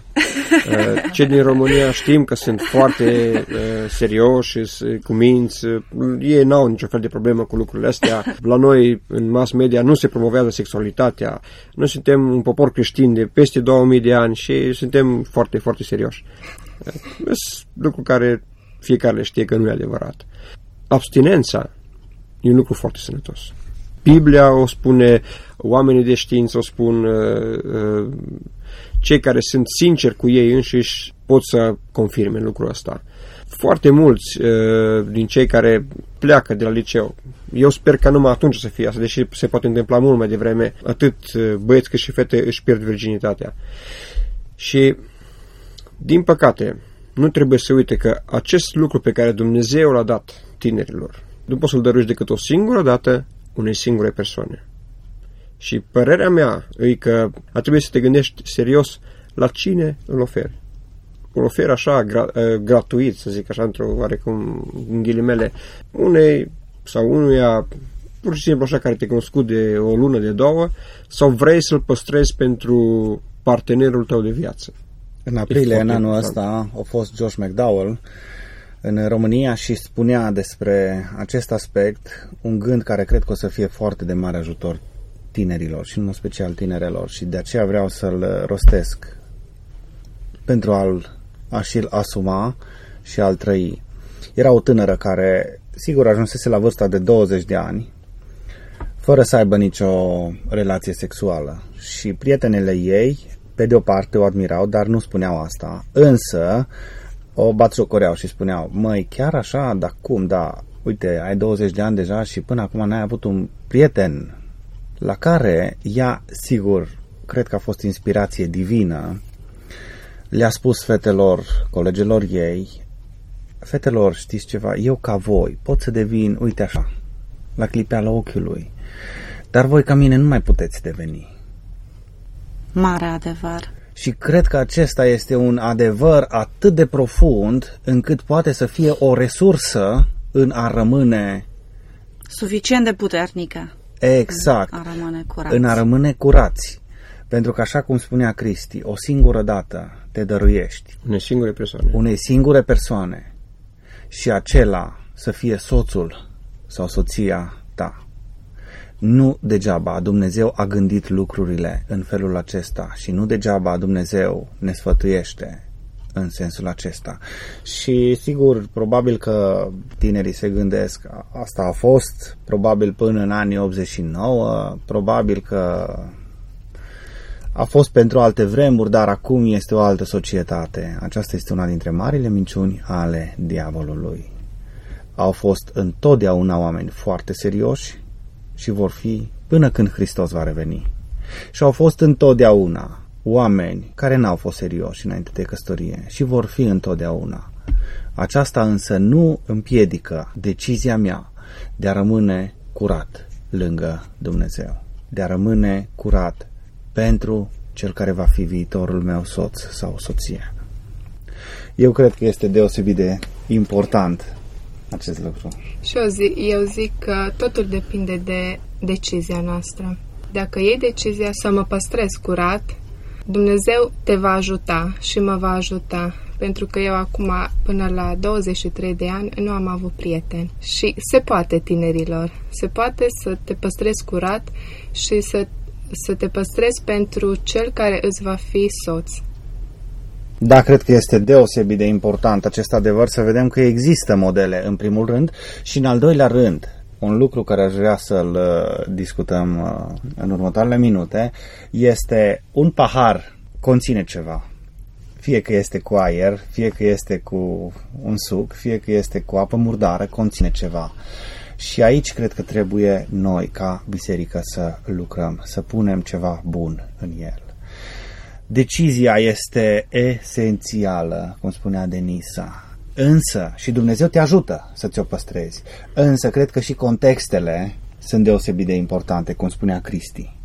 Cei din România știm că sunt foarte uh, serioși, cuminți, ei n-au nicio fel de problemă cu lucrurile astea. La noi, în mass media, nu se promovează sexualitatea. Noi suntem un popor creștin de peste două mii de ani și suntem foarte, foarte serioși. Sunt lucruri care fiecare le știe că nu e adevărat. Abstinența e un lucru foarte sănătos. Biblia o spune, oamenii de știință o spun, uh, uh, cei care sunt sinceri cu ei înșiși pot să confirme lucrul ăsta. Foarte mulți uh, din cei care pleacă de la liceu, eu sper că numai atunci să fie asta, deși se poate întâmpla mult mai devreme, atât băieți cât și fete își pierd virginitatea. Și, din păcate, nu trebuie să uite că acest lucru pe care Dumnezeu l-a dat tinerilor, nu poți să-l dăruiești decât o singură dată unei singure persoane. Și părerea mea e că ar trebui să te gândești serios la cine îl oferi. Îl oferi așa gra- gratuit, să zic așa, într-o oarecum în ghilimele, unei sau unuia pur și simplu așa care te-ai cunoscut de o lună, de două, sau vrei să-l păstrezi pentru partenerul tău de viață. În aprilie, în anul ăsta, a fost Josh McDowell în România și spunea despre acest aspect un gând care cred că o să fie foarte de mare ajutor tinerilor și în mod special tinerelor și de aceea vreau să-l rostesc pentru a-l, a și-l asuma și a-l trăi. Era o tânără care, sigur, ajunsese la vârsta de douăzeci de ani fără să aibă nicio relație sexuală și prietenele ei, pe de o parte, o admirau, dar nu spuneau asta, însă o batjocoreau și spuneau, măi, chiar așa, dar cum, da, uite, ai douăzeci de ani deja și până acum n-ai avut un prieten. La care ea, sigur, cred că a fost inspirație divină, le-a spus fetelor, colegelor ei, fetelor, știți ceva, eu ca voi pot să devin, uite așa, la clipeala ochiului, dar voi ca mine nu mai puteți deveni. Mare adevăr. Și cred că acesta este un adevăr atât de profund încât poate să fie o resursă în a rămâne suficient de puternică. Exact. În a rămâne curați. În a rămâne curați. Pentru că așa cum spunea Cristi, o singură dată te dăruiești unei singure persoane. Unei singure persoane și acela să fie soțul sau soția ta. Nu degeaba Dumnezeu a gândit lucrurile în felul acesta și nu degeaba Dumnezeu ne sfătuiește în sensul acesta. Și sigur, probabil că tinerii se gândesc, asta a fost probabil până în anii optzeci și nouă, probabil că a fost pentru alte vremuri, dar acum este o altă societate. Aceasta este una dintre marile minciuni ale diavolului. Au fost întotdeauna oameni foarte serioși și vor fi până când Hristos va reveni. Și au fost întotdeauna oameni care n-au fost serioși înainte de căsătorie și vor fi întotdeauna. Aceasta însă nu împiedică decizia mea de a rămâne curat lângă Dumnezeu, de a rămâne curat pentru cel care va fi viitorul meu soț sau soție. Eu cred că este deosebit de important acest lucru. Și eu zic, eu zic că totul depinde de decizia noastră. Dacă iei decizia să mă păstrez curat, Dumnezeu te va ajuta și mă va ajuta. Pentru că eu acum, până la douăzeci și trei de ani, nu am avut prieteni. Și se poate, tinerilor, se poate să te păstrezi curat și să, să te păstrezi pentru cel care îți va fi soț. Da, cred că este deosebit de important acest adevăr, să vedem că există modele în primul rând și în al doilea rând, un lucru care aș vrea să-l discutăm în următoarele minute, este un pahar conține ceva. Fie că este cu aer, fie că este cu un suc, fie că este cu apă murdară, conține ceva. Și aici cred că trebuie noi, ca biserică, să lucrăm, să punem ceva bun în el. Decizia este esențială, cum spunea Denisa, însă și Dumnezeu te ajută să ți-o păstrezi, însă cred că și contextele sunt deosebit de importante, cum spunea Cristi.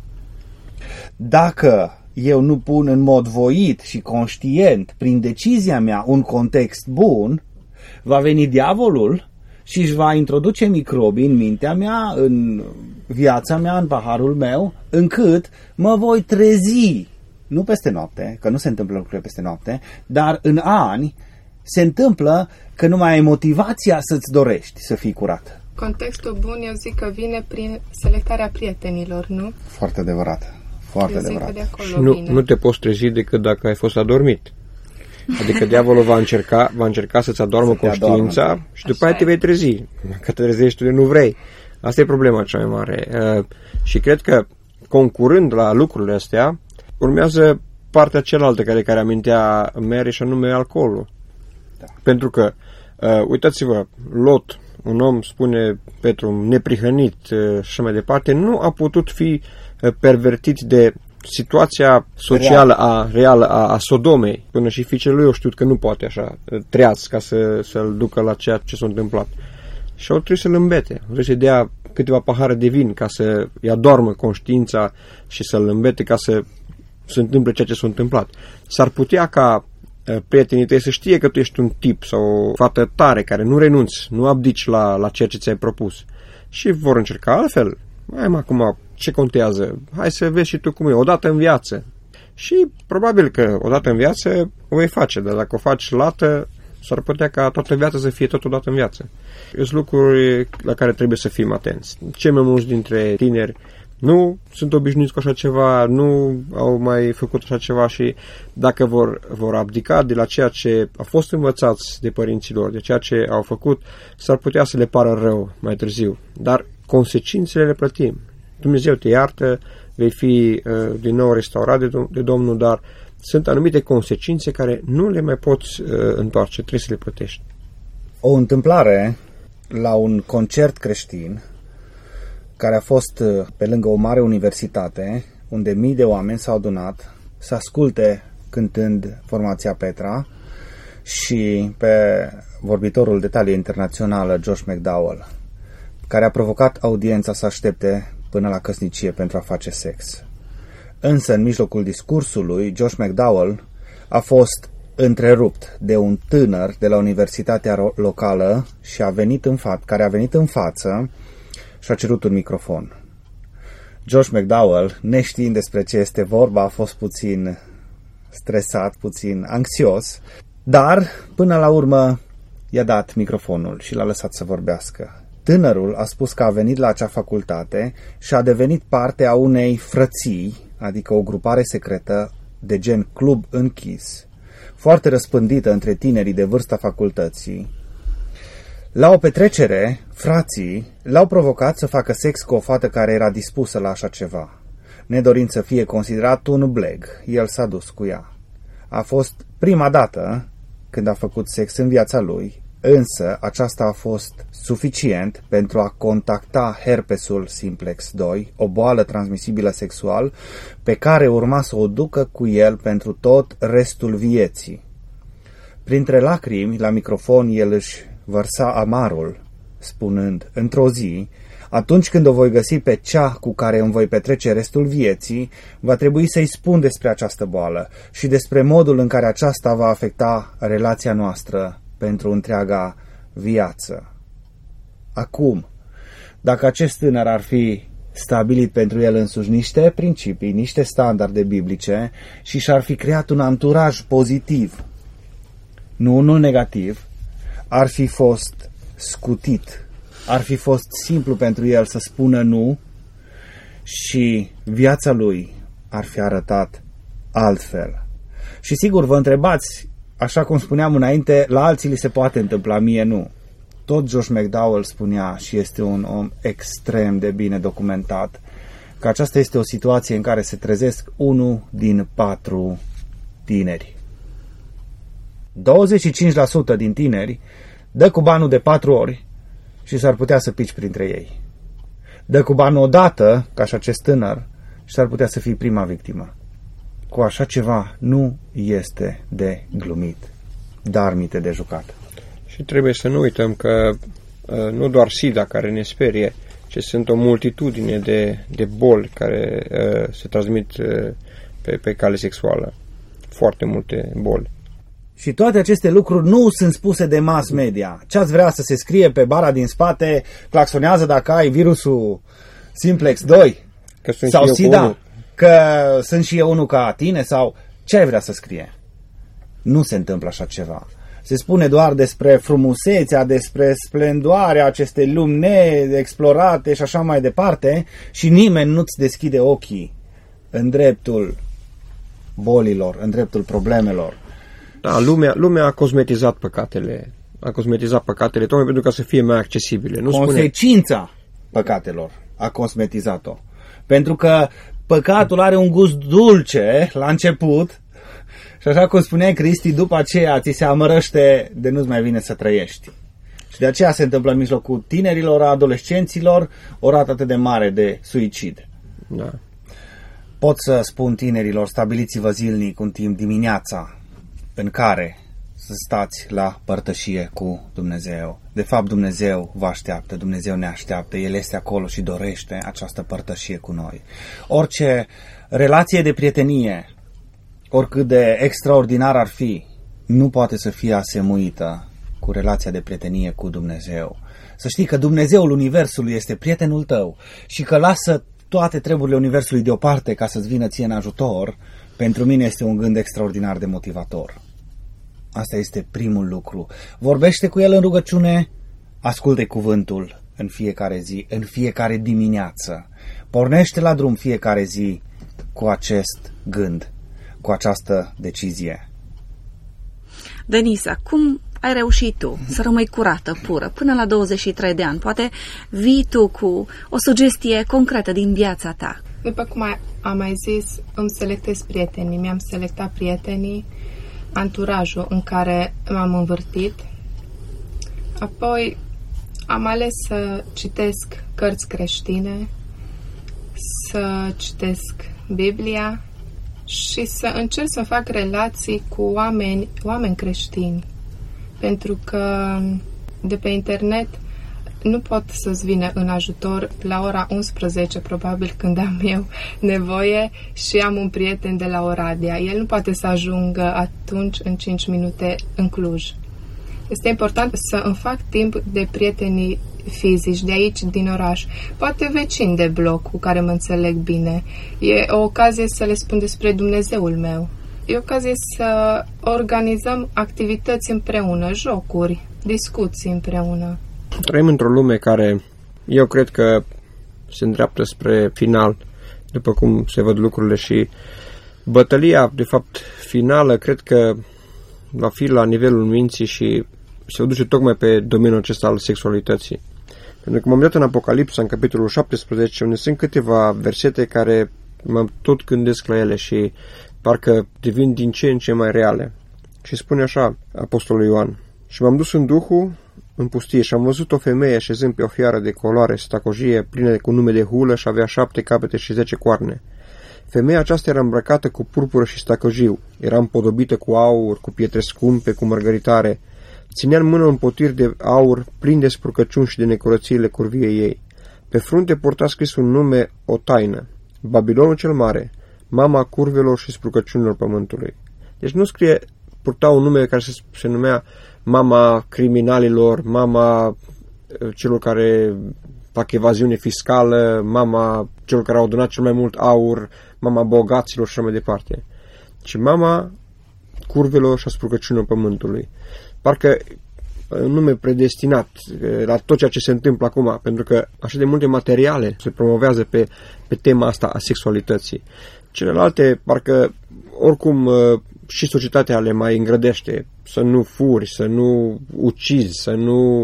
Dacă eu nu pun în mod voit și conștient, prin decizia mea, un context bun, va veni diavolul și își va introduce microbii în mintea mea, în viața mea, în paharul meu, încât mă voi trezi, nu peste noapte, că nu se întâmplă lucrurile peste noapte, dar în ani se întâmplă că nu mai ai motivația să-ți dorești să fii curat. Contextul bun, eu zic că vine prin selectarea prietenilor, nu? Foarte adevărat. Foarte eu adevărat. De acolo și nu, vine. nu te poți trezi decât dacă ai fost adormit. Adică diavolul va încerca, va încerca să-ți adormă să conștiința adormă. Și după aia te vei trezi. Dacă te trezești tu, nu vrei. Asta e problema cea mai mare. Uh, și cred că, concurând la lucrurile astea, urmează partea cealaltă care, care amintea Mary, și anume alcoolul. Da. Pentru că, uh, uitați-vă, Lot, un om, spune Petru, neprihănit uh, și așa mai departe, nu a putut fi uh, pervertit de situația socială, a, reală a, a Sodomei. Până și fiicele lui au știut că nu poate așa treaz ca să, să-l ducă la ceea ce s-a întâmplat. Și au trebuit să-l îmbete. Au trebuit să-i dea câteva pahare de vin ca să-i adormă conștiința și să-l îmbete ca să se întâmple ceea ce s-a întâmplat. S-ar putea ca prietenii tăi să știe că tu ești un tip sau o fată tare care nu renunți, nu abdici la, la ceea ce ți-ai propus. Și vor încerca altfel. Hai mă, acum, ce contează? Hai să vezi și tu cum e, odată în viață. Și probabil că odată în viață o vei face, dar dacă o faci lată, s-ar putea ca toată viața să fie totodată în viață. Sunt lucruri la care trebuie să fim atenți. Cei mai mulți dintre tineri nu sunt obișnuiți cu așa ceva, nu au mai făcut așa ceva și dacă vor, vor abdica de la ceea ce a fost învățați de părinților, de ceea ce au făcut, s-ar putea să le pară rău mai târziu. Dar consecințele le plătim. Dumnezeu te iartă, vei fi uh, din nou restaurat de, de Domnul, dar sunt anumite consecințe care nu le mai poți uh, întoarce, trebuie să le plătești. O întâmplare la un concert creștin care a fost pe lângă o mare universitate, unde mii de oameni s-au adunat să asculte cântând formația Petra și pe vorbitorul de talie internațională, Josh McDowell, care a provocat audiența să aștepte până la căsnicie pentru a face sex. Însă, în mijlocul discursului, Josh McDowell a fost întrerupt de un tânăr de la universitatea locală și a venit în fa- care a venit în față și a cerut un microfon. Josh McDowell, neștiind despre ce este vorba, a fost puțin stresat, puțin anxios, dar până la urmă i-a dat microfonul și l-a lăsat să vorbească. Tânărul a spus că a venit la acea facultate și a devenit parte a unei frății, adică o grupare secretă de gen club închis, foarte răspândită între tinerii de vârsta facultății. La o petrecere, frații l-au provocat să facă sex cu o fată care era dispusă la așa ceva. Nedorind să fie considerat un bleg, el s-a dus cu ea. A fost prima dată când a făcut sex în viața lui, însă aceasta a fost suficient pentru a contacta herpesul simplex doi, o boală transmisibilă sexual, pe care urma să o ducă cu el pentru tot restul vieții. Printre lacrimi, la microfon, el își vărsa amarul, spunând, într-o zi, atunci când o voi găsi pe cea cu care îmi voi petrece restul vieții, va trebui să-i spun despre această boală și despre modul în care aceasta va afecta relația noastră pentru întreaga viață. Acum, dacă acest tânăr ar fi stabilit pentru el însuși niște principii, niște standarde biblice și și-ar fi creat un anturaj pozitiv, nu unul negativ, ar fi fost scutit, ar fi fost simplu pentru el să spună nu și viața lui ar fi arătat altfel. Și sigur vă întrebați, așa cum spuneam înainte, la alții li se poate întâmpla, mie nu. Tot Josh McDowell spunea, și este un om extrem de bine documentat, că aceasta este o situație în care se trezesc unul din patru tineri. douăzeci și cinci la sută din tineri dă cu banul de patru ori și s-ar putea să pici printre ei. Dă cu banul odată, ca și acest tânăr, și s-ar putea să fii prima victimă. Cu așa ceva nu este de glumit, dar mite de jucat. Și trebuie să nu uităm că nu doar SIDA care ne sperie, ci sunt o multitudine de, de boli care uh, se transmit uh, pe, pe cale sexuală. Foarte multe boli. Și toate aceste lucruri nu sunt spuse de mass media. Ce ați vrea să se scrie pe bara din spate, claxonează dacă ai virusul Simplex doi că sunt sau și SIDA, că sunt și eu unul ca tine, sau ce ai vrea să scrie? Nu se întâmplă așa ceva. Se spune doar despre frumusețea, despre splendoarea acestei lumi neexplorate și așa mai departe, și nimeni nu-ți deschide ochii în dreptul bolilor, în dreptul problemelor. Da, lumea, lumea a cosmetizat păcatele, a cosmetizat păcatele tocmai pentru ca să fie mai accesibile. Nu Consecința spune... păcatelor a cosmetizat-o. Pentru că păcatul are un gust dulce la început și așa cum spunea Cristi, după aceea ți se amărăște de nu-ți mai vine să trăiești. Și de aceea se întâmplă în mijlocul tinerilor, a adolescenților, o rată atât de mare de suicid. Da. Pot să spun tinerilor, stabiliți-vă zilnic un timp dimineața în care să stați la părtășie cu Dumnezeu. De fapt, Dumnezeu vă așteaptă, Dumnezeu ne așteaptă, El este acolo și dorește această părtășie cu noi. Orice relație de prietenie, oricât de extraordinar ar fi, nu poate să fie asemuită cu relația de prietenie cu Dumnezeu. Să știi că Dumnezeul Universului este prietenul tău și că lasă toate treburile Universului deoparte ca să-ți vină ție în ajutor, pentru mine este un gând extraordinar de motivator. Asta este primul lucru. Vorbește cu El în rugăciune, asculte cuvântul în fiecare zi, în fiecare dimineață. Pornește la drum fiecare zi cu acest gând, cu această decizie. Denisa, cum ai reușit tu să rămâi curată, pură, până la douăzeci și trei de ani? Poate vii tu cu o sugestie concretă din viața ta. După cum am mai zis, îmi selectez prietenii. Mi-am selectat prietenii, anturajul în care m-am învârtit. Apoi am ales să citesc cărți creștine, să citesc Biblia și să încerc să fac relații cu oameni, oameni creștini. Pentru că de pe internet nu pot să-ți vină în ajutor la ora unsprezece, probabil când am eu nevoie și am un prieten de la Oradea. El nu poate să ajungă atunci în cinci minute în Cluj. Este important să îmi fac timp de prietenii fizici de aici, din oraș. Poate vecini de bloc cu care mă înțeleg bine. E o ocazie să le spun despre Dumnezeul meu. E o ocazie să organizăm activități împreună, jocuri, discuții împreună. Trăim într-o lume care, eu cred că se îndreaptă spre final, după cum se văd lucrurile, și bătălia, de fapt, finală, cred că va fi la nivelul minții și se duce tocmai pe domeniul acesta al sexualității. Pentru că m-am dat în Apocalipsa, în capitolul șaptesprezece, unde sunt câteva versete care mă tot gândesc la ele și parcă devin din ce în ce mai reale. Și spune așa Apostolul Ioan: și m-am dus în Duhul în pustie și am văzut o femeie așezând pe o fiară de coloare stacojie, plină cu nume de hulă, și avea șapte capete și zece coarne. Femeia aceasta era îmbrăcată cu purpură și stacojiu, era împodobită cu aur, cu pietre scumpe, cu mărgăritare. Ținea în mână un potir de aur plin de spurcăciuni și de necurățiile curviei ei. Pe frunte purta scris un nume, o taină: Babilonul cel Mare, mama curvelor și spurcăciunilor pământului. Deci nu scrie, purta un nume care se, se numea mama criminalilor, mama celor care fac evaziune fiscală, mama celor care au adunat cel mai mult aur, mama bogaților și așa mai departe. Și mama curvelor și a spurcăciunilor pământului. Parcă un nume predestinat la tot ceea ce se întâmplă acum, pentru că așa de multe materiale se promovează pe, pe tema asta a sexualității. Celelalte, parcă oricum și societatea le mai îngrădește: să nu furi, să nu ucizi, să nu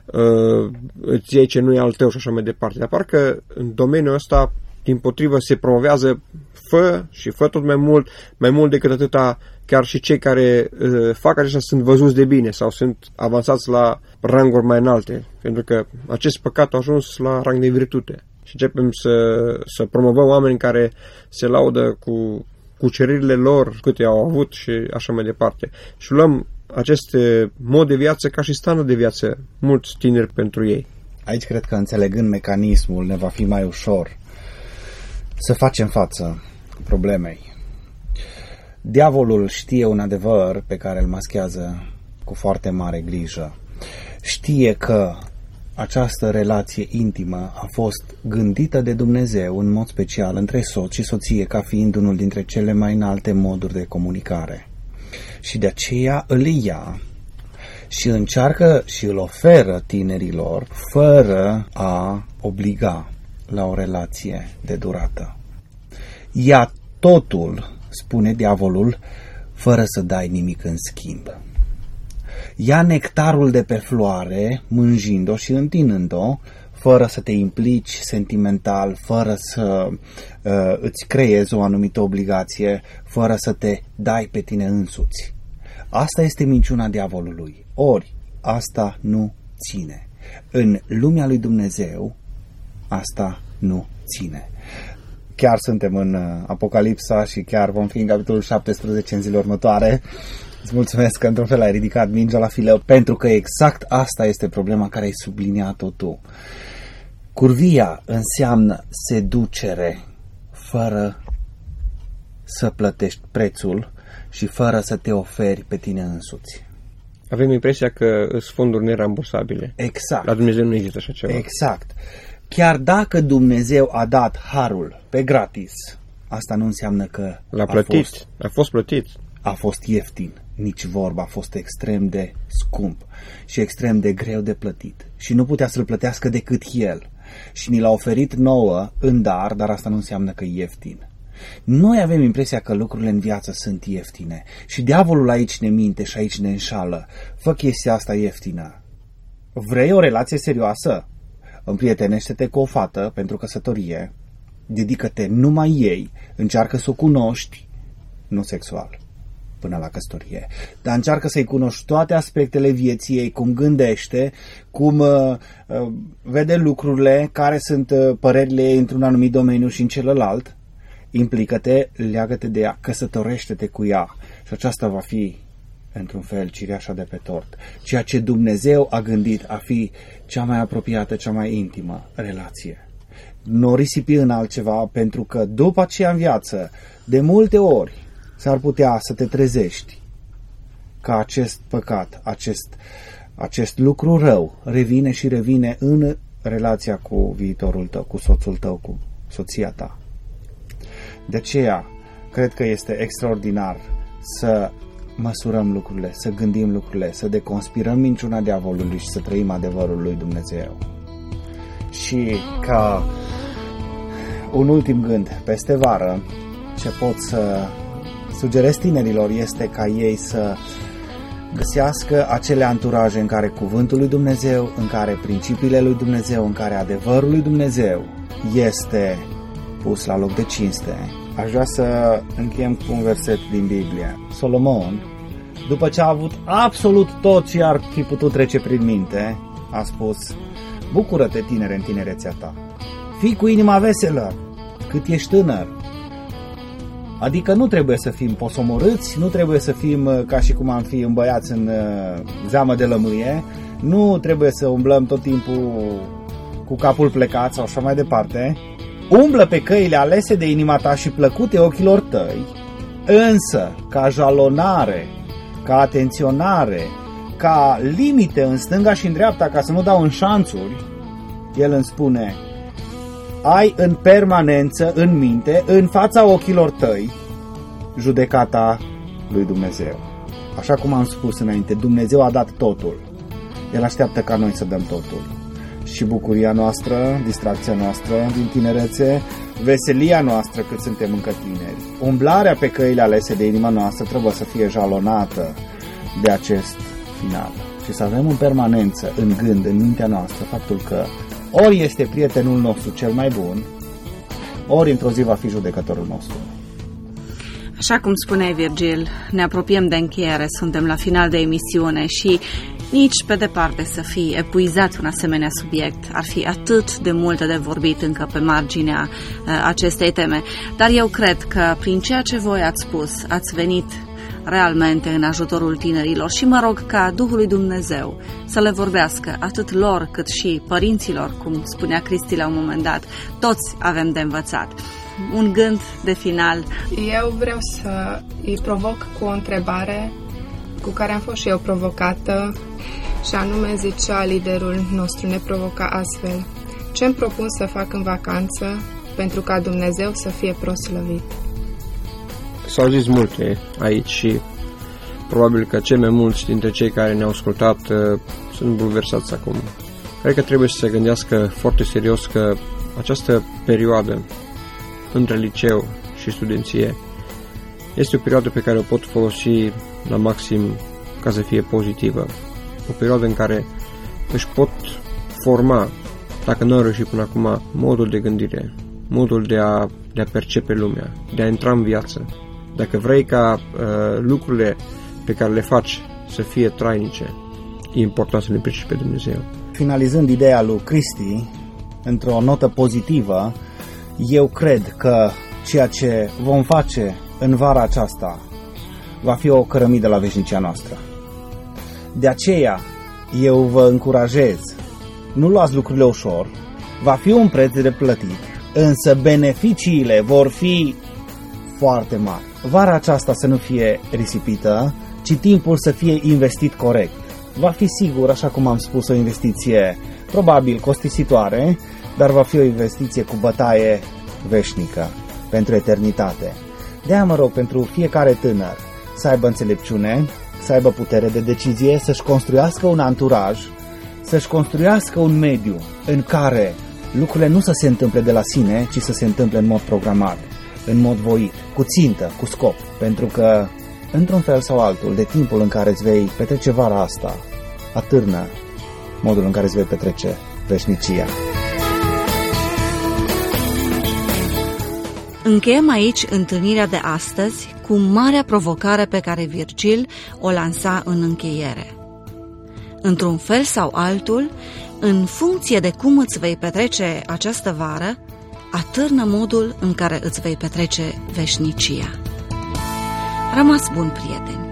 uh, îți iei ce nu e al tău și așa mai departe. Dar parcă în domeniul ăsta, dimpotrivă, se promovează fă și fă tot mai mult, mai mult decât atâta. Chiar și cei care uh, fac acestea sunt văzuți de bine sau sunt avansați la ranguri mai înalte, pentru că acest păcat a ajuns la rang de virtute. Și începem să, să promovăm oameni care se laudă cu cuceririle lor, câte au avut și așa mai departe. Și luăm acest mod de viață ca și standard de viață mulți tineri pentru ei. Aici cred că înțelegând mecanismul ne va fi mai ușor să facem față problemei. Diavolul știe un adevăr pe care îl maschează cu foarte mare grijă. Știe că această relație intimă a fost gândită de Dumnezeu în mod special între soț și soție ca fiind unul dintre cele mai înalte moduri de comunicare. Și de aceea îl ia și încearcă și îl oferă tinerilor fără a obliga la o relație de durată. Ia totul, spune diavolul, fără să dai nimic în schimb. Ia nectarul de pe floare, mânjind-o și întinând-o, fără să te implici sentimental, fără să uh, îți creezi o anumită obligație, fără să te dai pe tine însuți. Asta este minciuna diavolului. Ori, asta nu ține. În lumea lui Dumnezeu, asta nu ține. Chiar suntem în Apocalipsa și chiar vom fi în capitolul șaptesprezece în zilele următoare. Îți mulțumesc că într-un fel ai ridicat mingea la filă, pentru că exact asta este problema care ai subliniat-o tu. Curvia înseamnă seducere fără să plătești prețul și fără să te oferi pe tine însuți. Avem impresia că sunt fonduri nerambursabile. Exact. La Dumnezeu nu există așa ceva. Exact. Chiar dacă Dumnezeu a dat harul pe gratis, asta nu înseamnă că L-a plătit. A fost, a fost plătit. A fost ieftin. Nici vorba, a fost extrem de scump și extrem de greu de plătit. Și nu putea să-l plătească decât el. Și ni l-a oferit nouă în dar, dar asta nu înseamnă că e ieftin. Noi avem impresia că lucrurile în viață sunt ieftine și diavolul aici ne minte și aici ne înșală. Fă chestia asta ieftină. Vrei o relație serioasă? Împrietenește-te cu o fată pentru căsătorie, dedică-te numai ei, încearcă să o cunoști, nu sexual, până la căsătorie, dar încearcă să-i cunoști toate aspectele vieții ei, cum gândește, cum uh, uh, vede lucrurile, care sunt uh, părerile ei într-un anumit domeniu și în celălalt. Implică-te, leagă-te de ea, căsătorește-te cu ea și aceasta va fi, într-un fel, cireașa de pe tort. Ceea ce Dumnezeu a gândit a fi cea mai apropiată, cea mai intimă relație. Nu risipi în altceva, pentru că după aceea în viață, de multe ori, s-ar putea să te trezești că acest păcat, acest, acest lucru rău revine și revine în relația cu viitorul tău, cu soțul tău, cu soția ta. De aceea, cred că este extraordinar să măsurăm lucrurile, să gândim lucrurile, să deconspirăm minciuna diavolului și să trăim adevărul lui Dumnezeu. Și ca un ultim gând, peste vară, ce pot să sugerez tinerilor este ca ei să găsească acele anturaje în care cuvântul lui Dumnezeu, în care principiile lui Dumnezeu, în care adevărul lui Dumnezeu este pus la loc de cinste. Aș vrea să încheiem cu un verset din Biblie. Solomon, după ce a avut absolut tot ce ar fi putut trece prin minte, a spus: bucură-te, tinere, în tinerețea ta. Fii cu inima veselă cât ești tânăr. Adică nu trebuie să fim posomorâți, nu trebuie să fim ca și cum am fi îmbăiați în zeamă de lămâie, nu trebuie să umblăm tot timpul cu capul plecat sau așa mai departe. Umblă pe căile alese de inima ta și plăcute ochilor tăi, însă ca jalonare, ca atenționare, ca limite în stânga și în dreapta ca să nu dau în șanțuri, el îmi spune: ai în permanență în minte, în fața ochilor tăi, judecata lui Dumnezeu. Așa cum am spus înainte, Dumnezeu a dat totul. El așteaptă ca noi să dăm totul. Și bucuria noastră, distracția noastră din tinerețe, veselia noastră cât suntem încă tineri, umblarea pe căile alese de inima noastră trebuie să fie jalonată de acest final. Și să avem în permanență, în gând, în mintea noastră, faptul că ori este prietenul nostru cel mai bun, ori într-o zi va fi judecătorul nostru. Așa cum spuneai, Virgil, ne apropiem de încheiere, suntem la final de emisiune și nici pe departe să fii epuizat un asemenea subiect. Ar fi atât de multe de vorbit încă pe marginea uh, acestei teme. Dar eu cred că prin ceea ce voi ați spus, ați venit realmente în ajutorul tinerilor și mă rog ca Duhul lui Dumnezeu să le vorbească atât lor cât și părinților, cum spunea Cristi la un moment dat. Toți avem de învățat. Un gând de final. Eu vreau să îi provoc cu o întrebare cu care am fost și eu provocată, și anume zicea liderul nostru, ne provoca astfel: ce-mi propun să fac în vacanță pentru ca Dumnezeu să fie proslăvit? S-au zis multe aici și probabil că cei mai mulți dintre cei care ne-au ascultat uh, sunt bulversați acum. Cred că trebuie să se gândească foarte serios că această perioadă între liceu și studenție este o perioadă pe care o pot folosi la maxim ca să fie pozitivă. O perioadă în care își pot forma, dacă nu au reușit până acum, modul de gândire, modul de a, de a percepe lumea, de a intra în viață. Dacă vrei ca uh, lucrurile pe care le faci să fie trainice, e important să le pricepi pe Dumnezeu. Finalizând ideea lui Cristi, într-o notă pozitivă, eu cred că ceea ce vom face în vara aceasta va fi o cărămidă la veșnicia noastră. De aceea, eu vă încurajez, nu luați lucrurile ușor, va fi un preț de plătit, însă beneficiile vor fi foarte mari. Vara aceasta să nu fie risipită, ci timpul să fie investit corect. Va fi sigur, așa cum am spus, o investiție probabil costisitoare, dar va fi o investiție cu bătaie veșnică, pentru eternitate. De-aia mă rog pentru fiecare tânăr să aibă înțelepciune, să aibă putere de decizie, să-și construiască un anturaj, să-și construiască un mediu în care lucrurile nu să se întâmple de la sine, ci să se întâmple în mod programat, în mod voit, cu țintă, cu scop. Pentru că, într-un fel sau altul, de timpul în care îți vei petrece vara asta, atârnă modul în care îți vei petrece veșnicia. Încheiem aici întâlnirea de astăzi cu marea provocare pe care Virgil o lansa în încheiere. Într-un fel sau altul, în funcție de cum îți vei petrece această vară, atârnă modul în care îți vei petrece veșnicia. Rămas bun, prieteni!